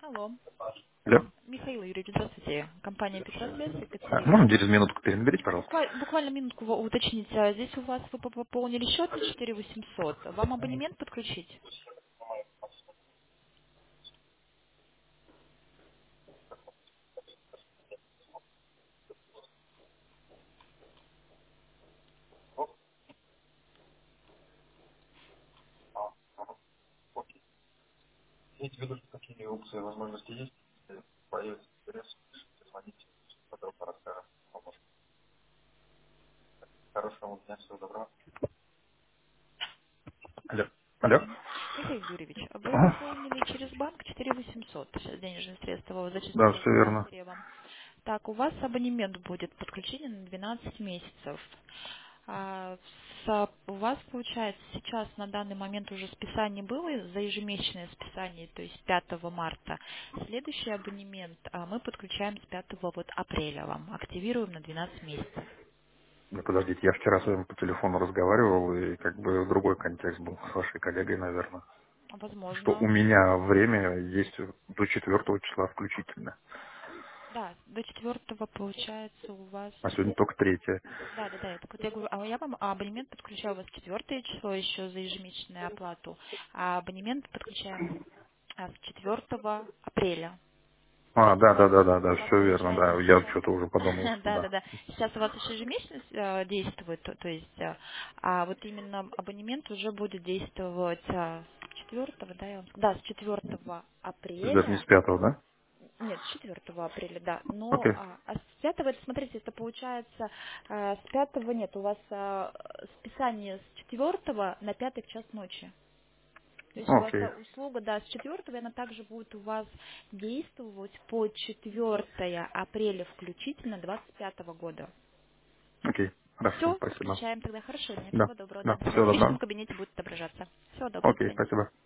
Алло. Алло. Михаил Юрьевич, здравствуйте. Компания Петросвязь, Можно Екатерина. через минутку перенаберите, пожалуйста? Буквально минутку уточнить. Здесь у вас вы пополнили счет на 4800. Вам абонемент подключить? Имейте в виду, что какие опции и возможности есть. Если появится интерес, звоните, подробно расскажем. Поможем. Хорошего дня, всего доброго. Алло. Алло. Мгм. Михаил Юрьевич, вы Ага. пополнили через банк 4800. Сейчас денежные средства Да, зачислили в все верно. бухгалтерии вам. Так, у вас абонемент будет подключение на 12 месяцев. А, у вас, получается, сейчас на данный момент уже списание было за ежемесячное списание, то есть 5 марта. Следующий абонемент мы подключаем с 5 вот апреля вам, активируем на 12 месяцев. Ну, подождите, я вчера с вами по телефону разговаривал, и как бы другой контекст был с вашей коллегой, наверное. Что у Возможно. меня время есть до 4 числа включительно, Да, до 4 получается у вас. а сегодня только 3. Да, да, да, я так вот я говорю, а я вам абонемент подключаю у вас 4 число еще за ежемесячную оплату, а абонемент подключаем с 4 апреля. А, да, да, да, да, У да, вас все верно, получается да. Я сейчас, что-то уже подумал, что да, да. да, да, сейчас у вас еще ежемесячно действует, то есть, а вот именно абонемент уже будет действовать с 4, да, да, с 4 Даже не с апреля, 5, да? нет, с 4 апреля, да, но Окей. с 5, это, смотрите, это получается, с 5 нет, у вас списание с 4 на 5 в час ночи. То есть у вас Окей. услуга, да, с 4 она также будет у вас действовать по 4 апреля включительно 25 года. Окей. Хорошо, Все, спасибо. подключаем тогда. Хорошо, дня, Да, всего доброго. да, Да, на всего всякий случай доброго. в кабинете будет отображаться. Всего доброго, до Окей, свидания. спасибо.